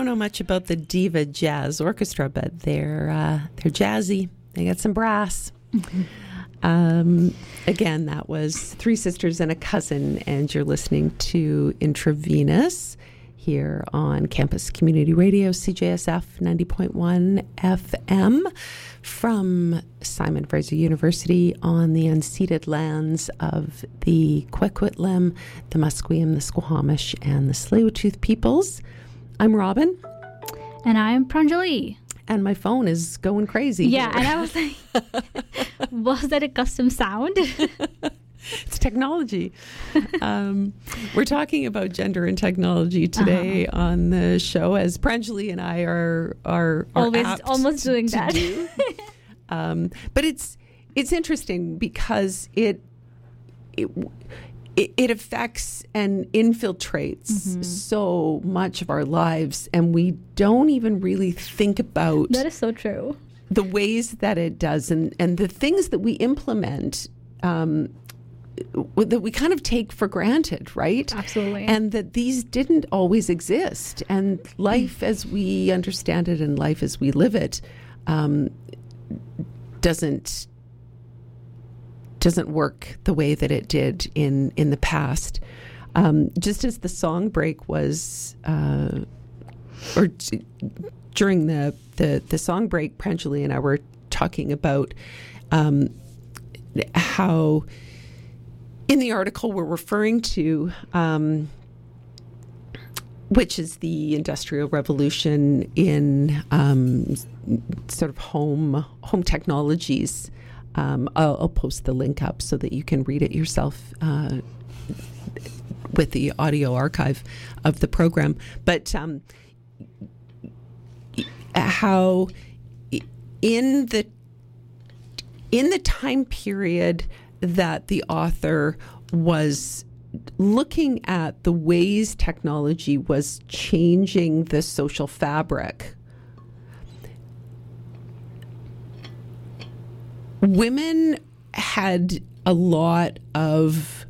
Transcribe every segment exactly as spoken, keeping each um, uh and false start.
know much about the Diva Jazz Orchestra, but they're uh, they're jazzy. They got some brass. Mm-hmm. Um, again, that was Three Sisters and a Cousin, and you're listening to Intravenous here on Campus Community Radio, C J S F ninety point one F M, from Simon Fraser University on the unceded lands of the Kwikwetlem, the Musqueam, the Squamish, and the Tsleil-Waututh peoples. I'm Robin. And I'm Pranjali. And my phone is going crazy. Yeah, here. and I was like, was that a custom sound? It's technology. Um, we're talking about gender and technology today uh-huh. on the show, as Pranjali and I are are, are always apt almost doing to that. Do. um, but it's it's interesting because it it it, it affects and infiltrates mm-hmm. so much of our lives, and we don't even really think about that is so true. The ways that it does, and and the things that we implement. Um, that we kind of take for granted, right? Absolutely. And that these didn't always exist. And life as we understand it and life as we live it um, doesn't doesn't work the way that it did in, in the past. Um, just as the song break was, uh, or t- during the, the, the song break, Pranjali and I were talking about um, how... In the article we're referring to, um, which is the Industrial Revolution in um, sort of home home technologies, um, I'll, I'll post the link up so that you can read it yourself uh, with the audio archive of the program. But um, how in the in the time period that the author was looking at the ways technology was changing the social fabric, women had a lot of,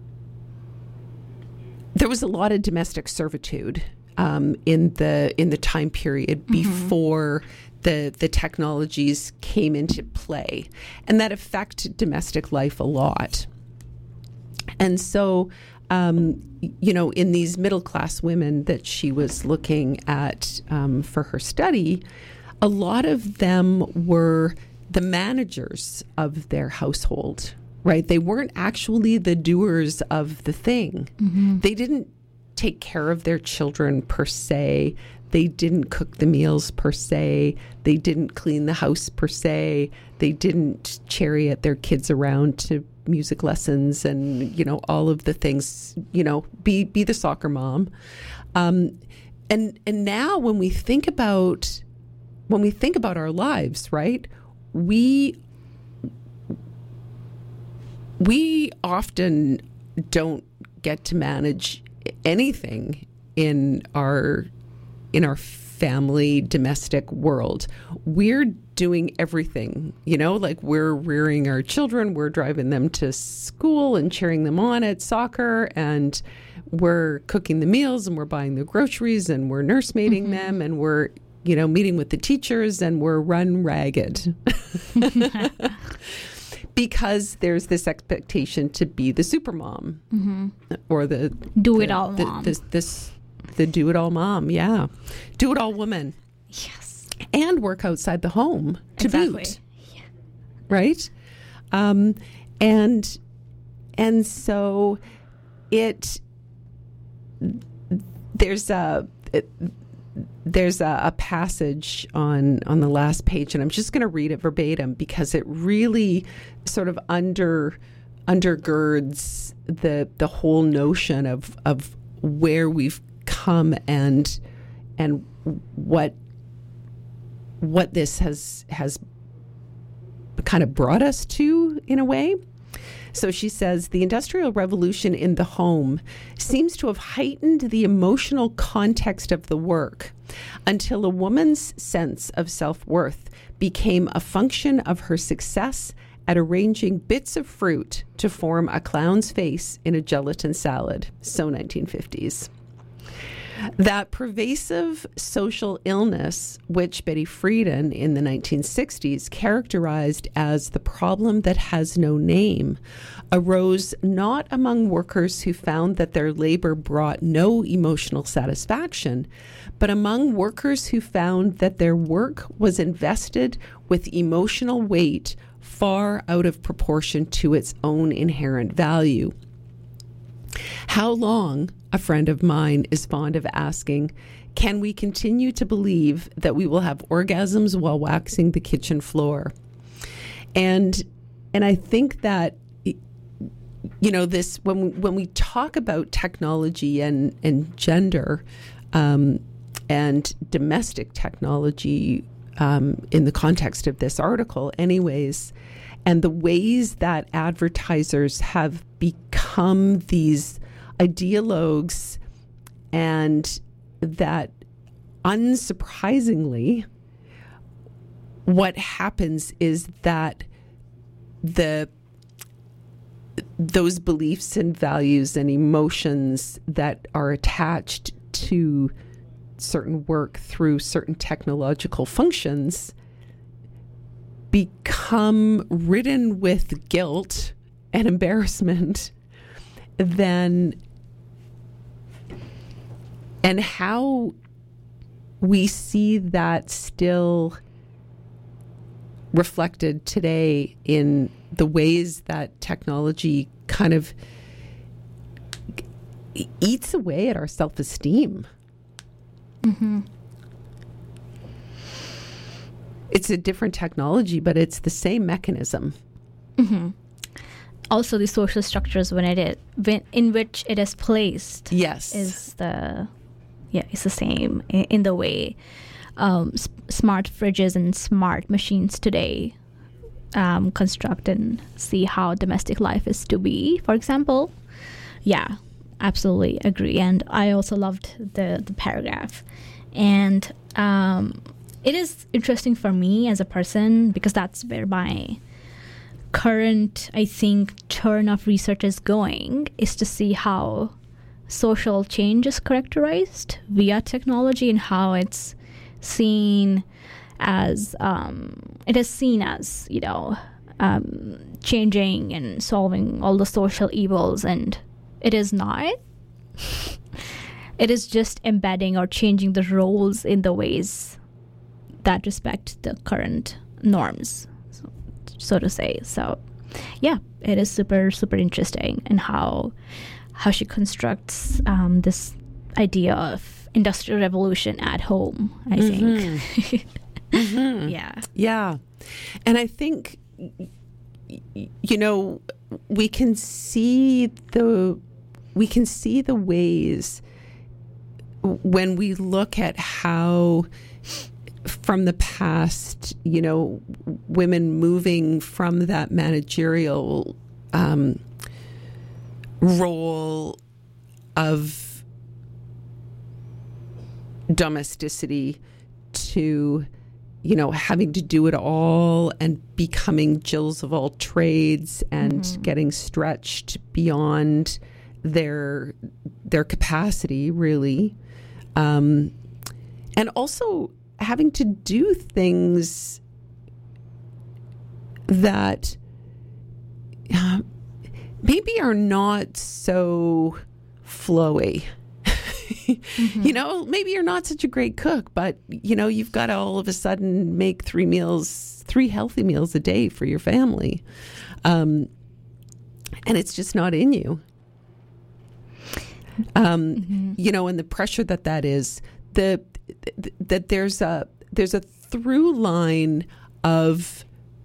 there was a lot of domestic servitude um, in the in the time period mm-hmm. before the the technologies came into play, and that affected domestic life a lot. And so, um, you know, in these middle class women that she was looking at um, for her study, a lot of them were the managers of their household, right? They weren't actually the doers of the thing. Mm-hmm. They didn't take care of their children per se. They didn't cook the meals per se. They didn't clean the house per se. They didn't chariot their kids around to music lessons and, you know, all of the things, you know, be be the soccer mom. Um, and and now when we think about when we think about our lives, right, we we often don't get to manage anything in our in our family domestic world. We're doing everything, you know, like we're rearing our children, we're driving them to school and cheering them on at soccer, and we're cooking the meals, and we're buying the groceries, and we're nursemaiding mm-hmm. them, and we're, you know, meeting with the teachers, and we're run ragged. Because there's this expectation to be the super mom mm-hmm. or the do it the, all the, mom. This, this the do it all mom, yeah, do it all woman. Yes, and work outside the home to exactly. boot, yeah. right? Um, and and so it there's a. It, There's a, a passage on, on the last page, and I'm just going to read it verbatim because it really sort of under undergirds the the whole notion of of where we've come and and what what this has has kind of brought us to in a way. So she says, the Industrial Revolution in the home seems to have heightened the emotional context of the work until a woman's sense of self-worth became a function of her success at arranging bits of fruit to form a clown's face in a gelatin salad. So nineteen fifties. That pervasive social illness, which Betty Friedan in the nineteen sixties characterized as the problem that has no name, arose not among workers who found that their labor brought no emotional satisfaction, but among workers who found that their work was invested with emotional weight far out of proportion to its own inherent value. How long, a friend of mine is fond of asking, can we continue to believe that we will have orgasms while waxing the kitchen floor? And and I think that, you know, this when when we talk about technology and and gender um, and domestic technology um, in the context of this article, anyways. And the ways that advertisers have become these ideologues, and that unsurprisingly, what happens is that the those beliefs and values and emotions that are attached to certain work through certain technological functions become ridden with guilt and embarrassment, then and how we see that still reflected today in the ways that technology kind of eats away at our self-esteem. Mm-hmm. It's a different technology, but it's the same mechanism. Mm-hmm. Also, the social structures when it is, when, in which it is placed, yes, is the yeah, it's the same in, in the way um, s- smart fridges and smart machines today um, construct and see how domestic life is to be. For example, yeah, absolutely agree. And I also loved the the paragraph, and um, it is interesting for me as a person because that's where my current, I think, turn of research is going, is to see how social change is characterized via technology and how it's seen as, um, it is seen as, you know, um, changing and solving all the social evils, and it is not. It is just embedding or changing the roles in the ways that respect the current norms, so, so to say. So yeah, it is super super interesting in how how she constructs um, this idea of industrial revolution at home, I mm-hmm. think. mm-hmm. Yeah. Yeah. And I think, you know, we can see the we can see the ways when we look at how from the past, you know, women moving from that managerial um, role of domesticity to, you know, having to do it all and becoming Jills of all trades and mm-hmm. getting stretched beyond their their capacity, really. Um, and also having to do things that uh, maybe are not so flowy. Mm-hmm. You know, maybe you're not such a great cook, but, you know, you've got to all of a sudden make three meals, three healthy meals a day for your family. Um, and it's just not in you. Um, mm-hmm. You know, and the pressure that that is, the th- that there's a there's a through line of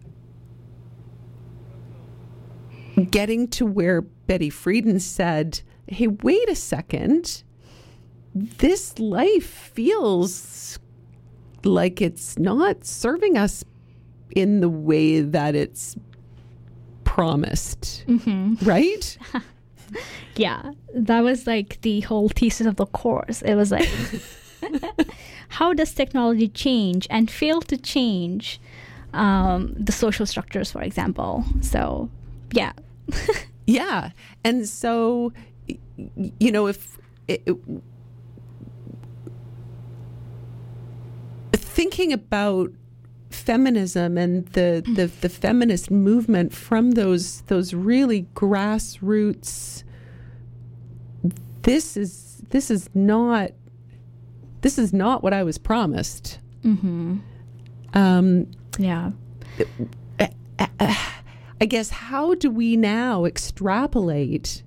getting to where Betty Friedan said, "Hey, wait a second, this life feels like it's not serving us in the way that it's promised," mm-hmm. right? Yeah, that was like the whole thesis of the course. It was like, how does technology change and fail to change um, the social structures, for example? So, yeah. Yeah. And so, you know, if it, thinking about feminism and the, the, the feminist movement from those those really grassroots, this is this is not this is not what I was promised. Mm-hmm. Um, yeah. I guess, how do we now extrapolate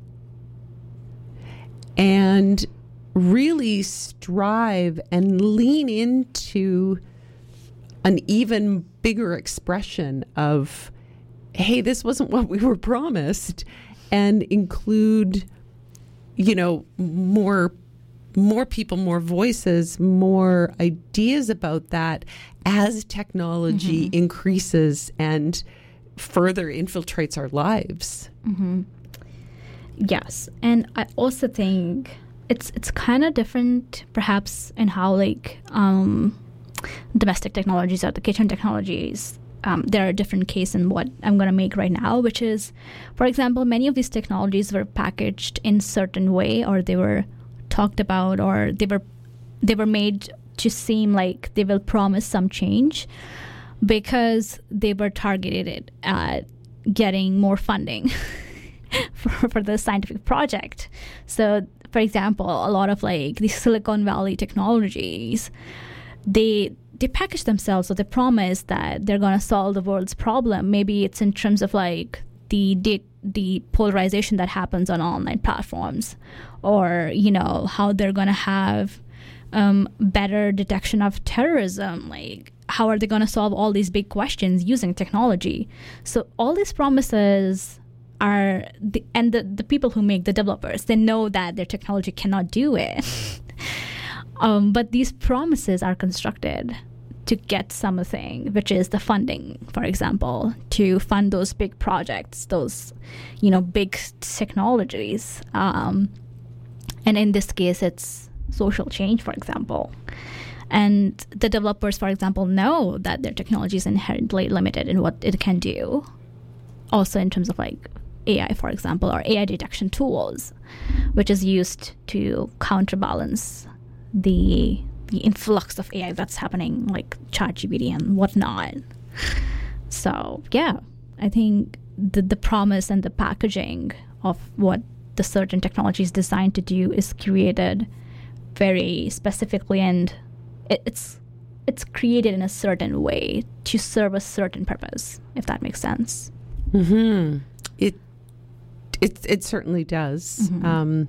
and really strive and lean into an even bigger expression of, hey, this wasn't what we were promised, and include, you know, more more people, more voices, more ideas about that as technology mm-hmm. increases and further infiltrates our lives. Mm-hmm. Yes. And I also think it's it's kind of different perhaps in how like um, domestic technologies or the kitchen technologies, um, there are different cases in what I'm going to make right now, which is, for example, many of these technologies were packaged in certain way, or they were talked about, or they were they were made to seem like they will promise some change because they were targeted at getting more funding for, for the scientific project. So, for example, a lot of like the Silicon Valley technologies, they they package themselves with the promise that they're going to solve the world's problem. Maybe it's in terms of like the the, the polarization that happens on online platforms, or, you know, how they're going to have um, better detection of terrorism. Like, how are they going to solve all these big questions using technology? So all these promises are, the, and the, the people who make the developers, they know that their technology cannot do it. um, but these promises are constructed to get something, which is the funding, for example, to fund those big projects, those, you know, big technologies. Um, and in this case, it's social change, for example. And the developers, for example, know that their technology is inherently limited in what it can do. Also in terms of like A I, for example, or A I detection tools, which is used to counterbalance the the influx of A I that's happening, like ChatGPT and whatnot. So yeah, I think the the promise and the packaging of what the certain technology is designed to do is created very specifically, and it, it's it's created in a certain way to serve a certain purpose, if that makes sense. Mm-hmm. It it it certainly does. Mm-hmm. Um,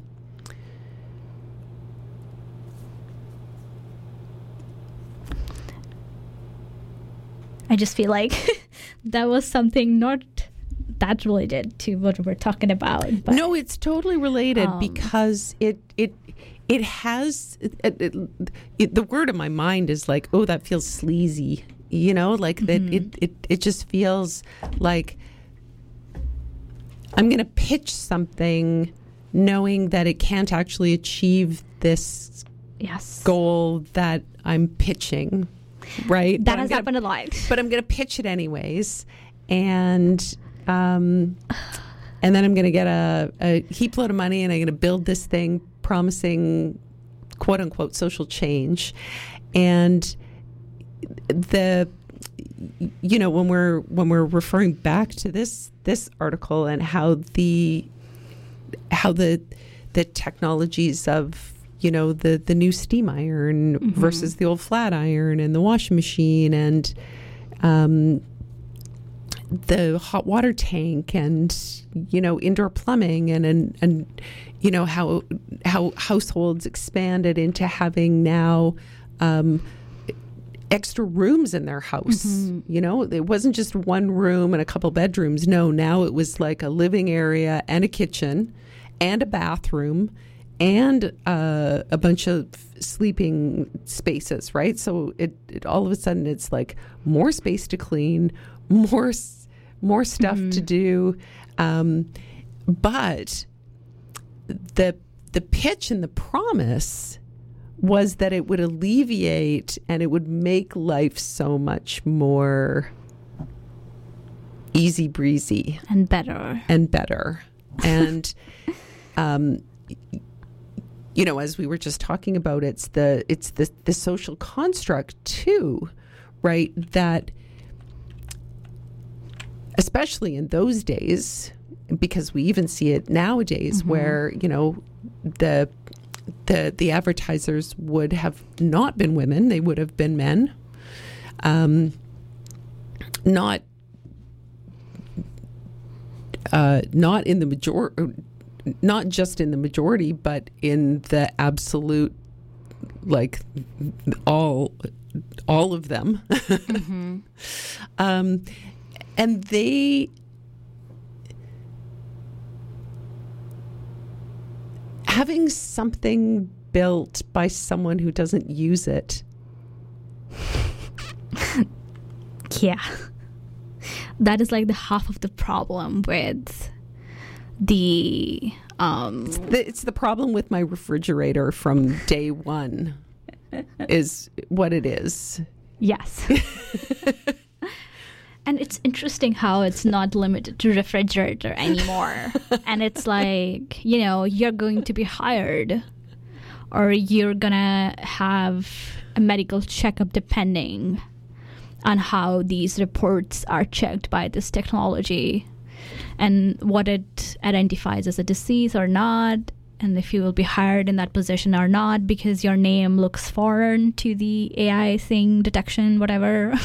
I just feel like that was something not that related to what we're talking about. But, no, it's totally related um, because it it it has it, it, it, the word in my mind is like, oh, that feels sleazy, you know, like mm-hmm. that it, it it just feels like I'm going to pitch something knowing that it can't actually achieve this yes. goal that I'm pitching. Right, that but has gonna, happened a lot. But I'm going to pitch it anyways, and um, and then I'm going to get a, a heap load of money, and I'm going to build this thing promising quote unquote social change. And the you know when we're when we're referring back to this this article and how the how the the technologies of you know, the, the new steam iron mm-hmm. versus the old flat iron and the washing machine and um, the hot water tank and, you know, indoor plumbing and, and, and you know, how how households expanded into having now um, extra rooms in their house. Mm-hmm. You know, it wasn't just one room and a couple bedrooms. No, now it was like a living area and a kitchen and a bathroom and uh, a bunch of sleeping spaces, right? So it, it all of a sudden it's like more space to clean, more more stuff mm-hmm. to do, um, but the the pitch and the promise was that it would alleviate and it would make life so much more easy breezy and better and better and um. you know, as we were just talking about, it's the it's the the social construct too, right? That especially in those days, because we even see it nowadays, mm-hmm. where, you know, the the the advertisers would have not been women; they would have been men. Um, not uh, not in the major, not just in the majority, but in the absolute, like all all of them. Mm-hmm. um, and they having something built by someone who doesn't use it. Yeah. That is like the half of the problem with the um it's the, it's the problem with my refrigerator from day one is what it is. Yes. And it's interesting how it's not limited to refrigerator anymore. And it's like, you know, you're going to be hired or you're gonna have a medical checkup depending on how these reports are checked by this technology and what it identifies as a disease or not, and if you will be hired in that position or not because your name looks foreign to the A I thing detection, whatever.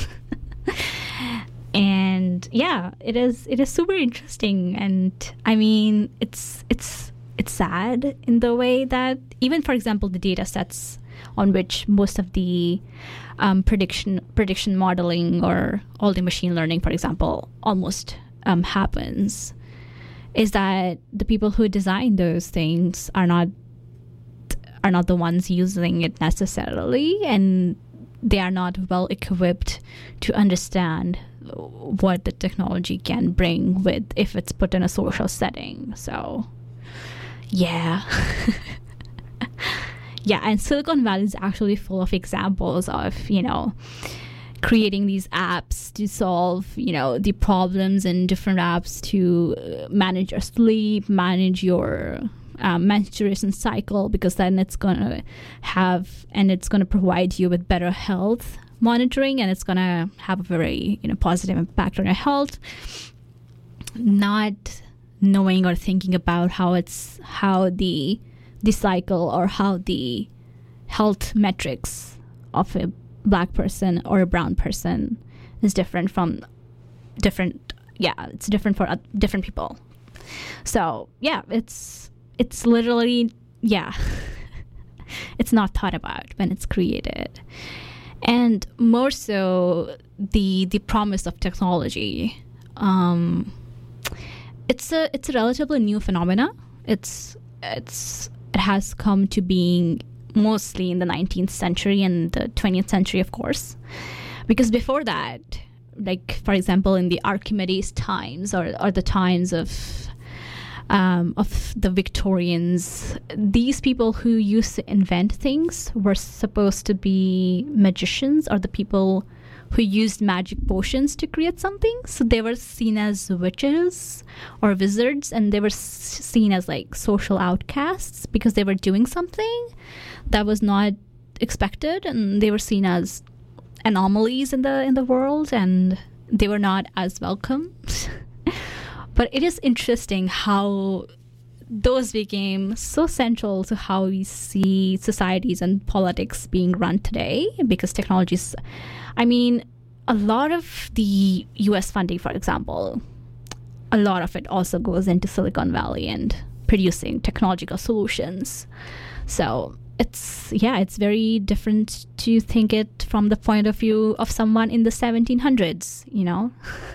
And yeah, it is it is super interesting, and I mean it's it's it's sad in the way that even, for example, the data sets on which most of the um, prediction prediction modeling or all the machine learning, for example, almost um, happens, is that the people who design those things are not are not the ones using it necessarily, and they are not well equipped to understand what the technology can bring with if it's put in a social setting. So yeah. Yeah, and Silicon Valley is actually full of examples of, you know, creating these apps to solve, you know, the problems, and different apps to manage your sleep, manage your um, menstruation cycle, because then it's going to have, and it's going to provide you with better health monitoring, and it's going to have a very, you know, positive impact on your health. Not knowing or thinking about how it's, how the the cycle or how the health metrics of a black person or a brown person is different from different, yeah, it's different for uh, different people. So yeah, it's it's literally, yeah, it's not thought about when it's created. And more so the the promise of technology. Um, it's a it's a relatively new phenomena. It's it's it has come to being mostly in the nineteenth century and the twentieth century, of course, because before that, like for example in the Archimedes times or or the times of um, of the Victorians, these people who used to invent things were supposed to be magicians, or the people who used magic potions to create something. So they were seen as witches or wizards, and they were s- seen as like social outcasts because they were doing something that was not expected, and they were seen as anomalies in the in the world, and they were not as welcome. But it is interesting how those became so central to how we see societies and politics being run today, because technologies, I mean, a lot of the U S funding, for example, a lot of it also goes into Silicon Valley and producing technological solutions. So it's, yeah, it's very different to think it from the point of view of someone in the seventeen hundreds, you know?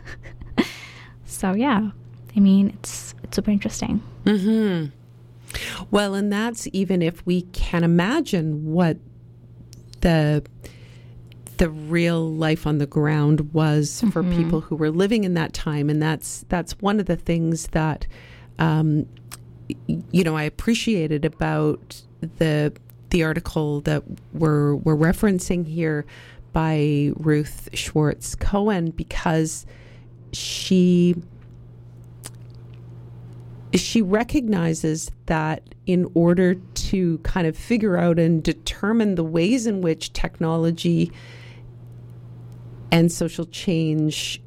So, yeah, I mean, it's, it's super interesting. Mm-hmm. Well, and that's even if we can imagine what the the real life on the ground was for mm-hmm. people who were living in that time. And that's that's one of the things that, um, you know, I appreciated about the the article that we're, we're referencing here by Ruth Schwartz Cohen, because she she recognizes that in order to kind of figure out and determine the ways in which technology and social change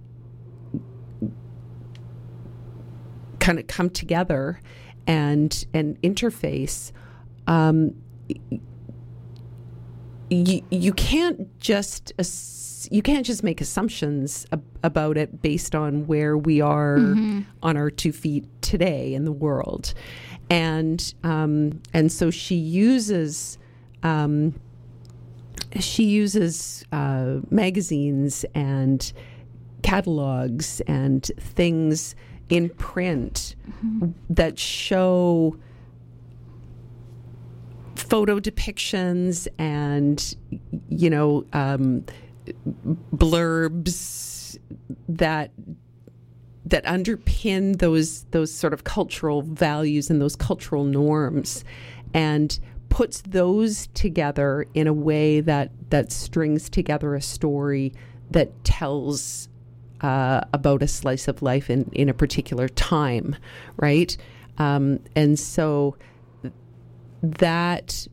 kind of come together and and interface, um, you you can't just you can't just make assumptions ab- about it based on where we are mm-hmm. on our two feet today in the world, and um, and so she uses um, she uses uh, magazines and catalogs and things in print mm-hmm. that show photo depictions and, you know, um, blurbs that that underpin those those sort of cultural values and those cultural norms, and puts those together in a way that that strings together a story that tells uh, about a slice of life in, in a particular time, right? Um, and so that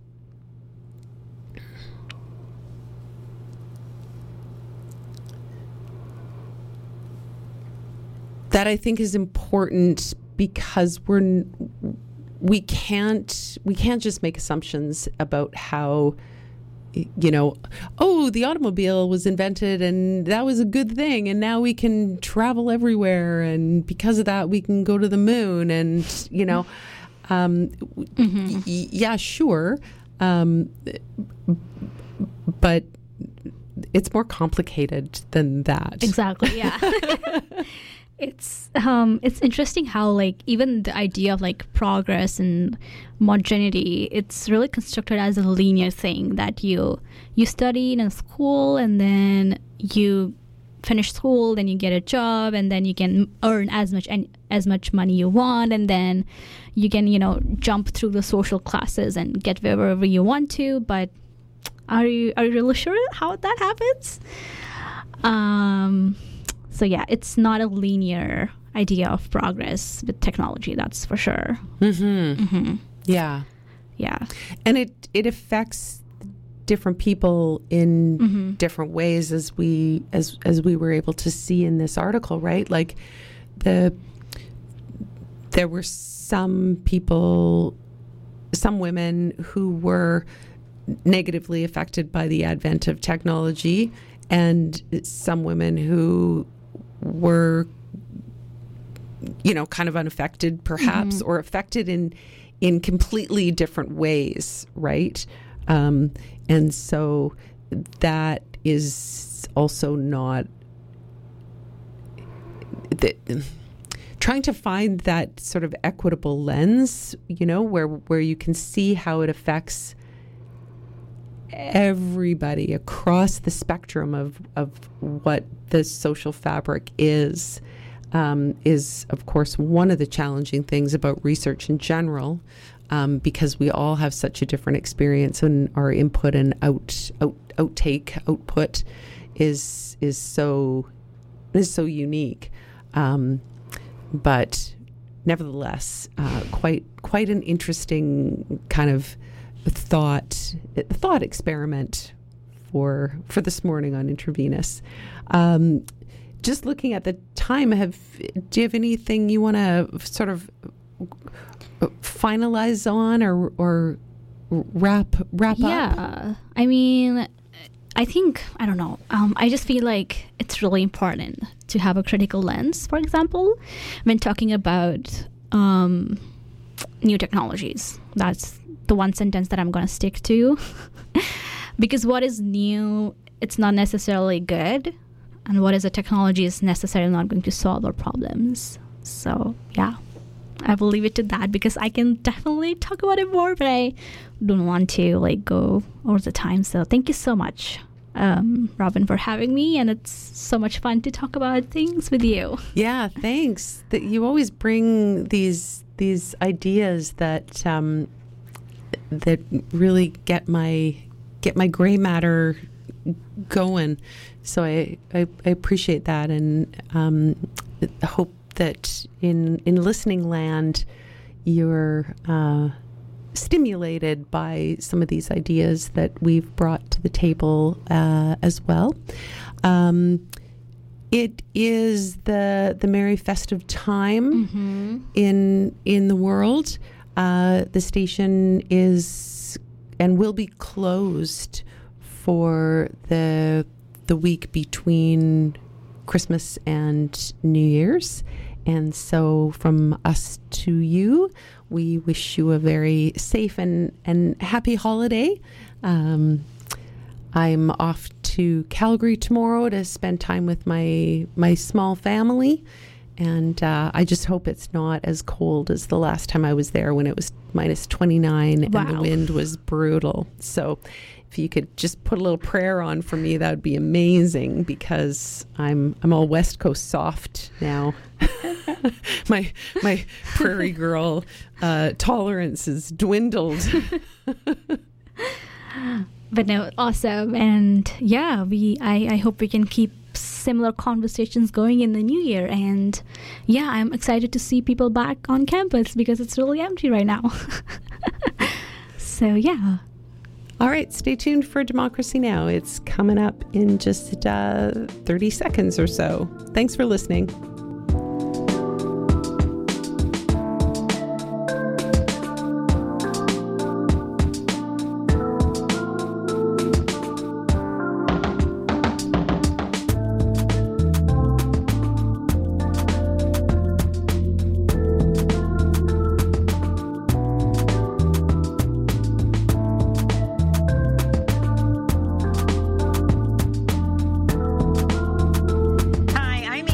that I think is important, because we're we can't we can't just make assumptions about how, you know, oh, the automobile was invented and that was a good thing, and now we can travel everywhere, and because of that we can go to the moon, and you know. Um, mm-hmm. y- yeah, sure. Um, but it's more complicated than that. Exactly. Yeah. It's um, it's interesting how, like, even the idea of like progress and modernity, it's really constructed as a linear thing that you you study in a school, and then you finish school, then you get a job, and then you can earn as much and as much money you want, and then you can, you know, jump through the social classes and get wherever you want to. But are you are you really sure how that happens? Um, so yeah, it's not a linear idea of progress with technology. That's for sure. Mm-hmm. Mm-hmm. Yeah, yeah, and it it affects different people in mm-hmm. different ways, as we as as we were able to see in this article, right? Like the there were some people, some women who were negatively affected by the advent of technology, and some women who were, you know, kind of unaffected perhaps, mm-hmm. or affected in in completely different ways, right? Um, and so that is also not the, trying to find that sort of equitable lens, you know, where where you can see how it affects everybody across the spectrum of, of what the social fabric is, um, is, of course, one of the challenging things about research in general. Um, because we all have such a different experience, and our input and out, out outtake output is is so is so unique, um, but nevertheless, uh, quite quite an interesting kind of thought thought experiment for for this morning on Intravenous. Um, just looking at the time, have do you have anything you want to sort of finalize on, or or wrap wrap yeah. up? Yeah, I mean, I think, I don't know, um, I just feel like it's really important to have a critical lens, for example, when talking about um, new technologies. That's the one sentence that I'm going to stick to. Because what is new, it's not necessarily good, and what is a technology is necessarily not going to solve our problems. So, yeah. I will leave it to that, because I can definitely talk about it more, but I don't want to like go over the time. So thank you so much, um, Robin, for having me, and it's so much fun to talk about things with you. Yeah, thanks. That you always bring these these ideas that um, that really get my get my gray matter going. So I I, I appreciate that, and um, hope that in in listening land, you're uh, stimulated by some of these ideas that we've brought to the table uh, as well. Um, it is the the merry festive time mm-hmm. in in the world. Uh, the station is and will be closed for the the week between Christmas and New Year's. And so from us to you, we wish you a very safe and, and happy holiday. Um, I'm off to Calgary tomorrow to spend time with my my small family. And uh, I just hope it's not as cold as the last time I was there when it was minus twenty-nine wow. and the wind was brutal. So if you could just put a little prayer on for me, that would be amazing, because I'm I'm all West Coast soft now. my my prairie girl uh, tolerance is dwindled. But no, awesome. And yeah, we I, I hope we can keep similar conversations going in the new year. And yeah, I'm excited to see people back on campus because it's really empty right now. So yeah. All right, stay tuned for Democracy Now! It's coming up in just uh, thirty seconds or so. Thanks for listening.